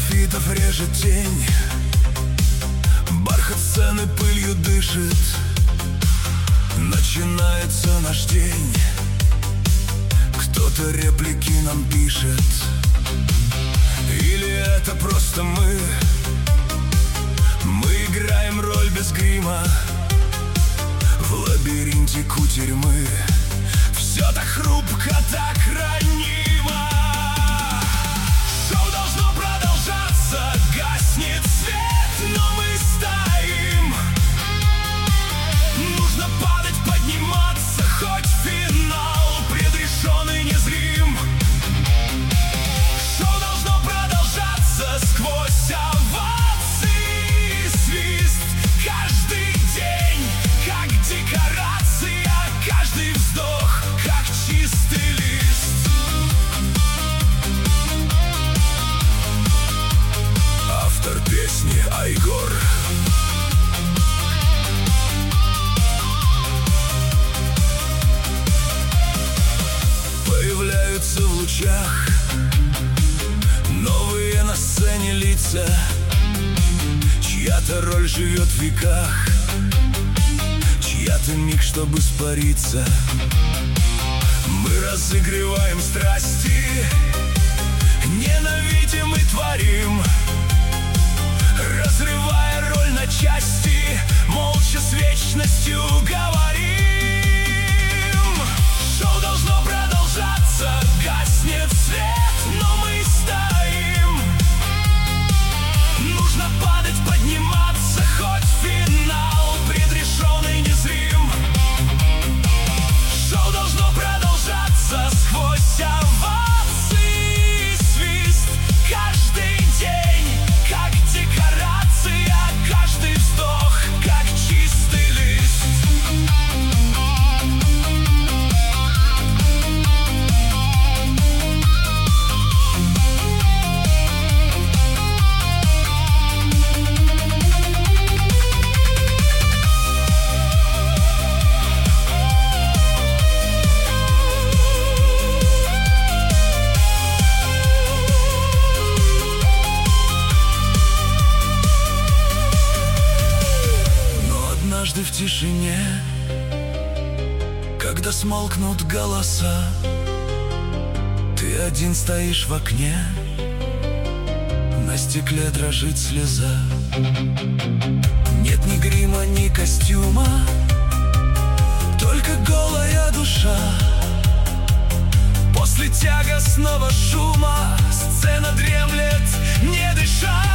графитов режет тень, бархат сцены пылью дышит. Начинается наш день, кто-то реплики нам пишет. Или это просто мы играем роль без грима в лабиринте кутерьмы. Все так хрупко, так ранимо. Шоу должно продолжаться, гаснет свет, но мы стоим. Нужно падать, подниматься, хоть финал предрешен и незрим. Шоу должно продолжаться сквозь овации и свист. Каждый день, как декорация, каждый вздох, как чистый лист. Автор песни Айгор. Появляются в лучах новые на сцене лица, чья-то роль живет в веках, чья-то миг, чтобы испариться. Мы разыгрываем страсти, ненавидим и творим, разрывая роль на части, молча с вечностью говорим. Шоу должно продолжаться, гаснет свет, но мы стоим. Нужно падать, подниматься, хоть финал предрешен и незрим. Шоу должно продолжаться сквозь овации и свист. Каждый день, как декорация, каждый вздох, как чистый лист. Однажды в тишине, когда смолкнут голоса, ты один стоишь в окне, на стекле дрожит слеза. Нет ни грима, ни костюма, только голая душа. После тягостного шума сцена дремлет, не дыша.